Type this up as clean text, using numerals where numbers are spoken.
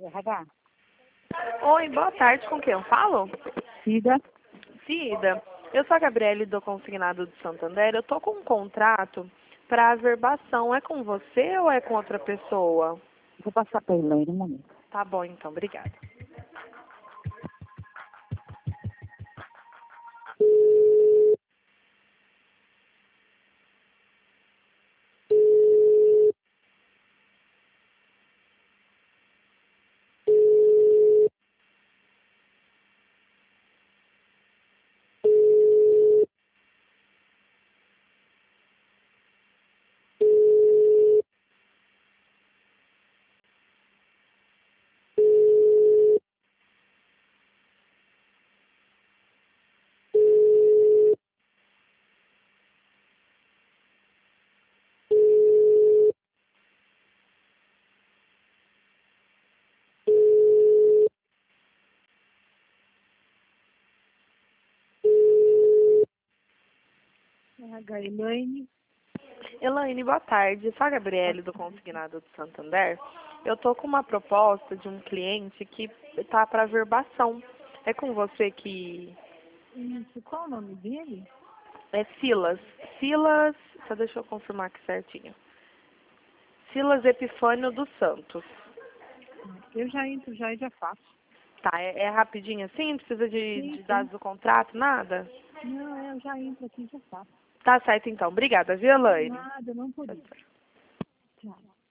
RH? Oi, boa tarde. Com quem eu falo? Cida? Cida. Eu sou a Gabriele do Consignado de Santander. Eu tô com um contrato para averbação. É com você ou é com outra pessoa? Vou passar para a Elaine um momento. Tá bom, então. Obrigada. RH Elaine? Elaine, boa tarde. Eu sou a Gabriele do Consignado de Santander. Eu tô com uma proposta de um cliente que tá para averbação. É com você que... Isso, qual o nome dele? É Silas. Silas... Só deixa eu confirmar aqui certinho. Silas Epifânio dos Santos. Eu já entro já e já faço. Tá, é rapidinho assim? Não precisa Sim, de sim. dados do contrato, nada? Não, eu já entro aqui e já faço. Tá certo então. Obrigada, viu, Elaine? Nada, não por Tchau, isso. tchau. Tchau.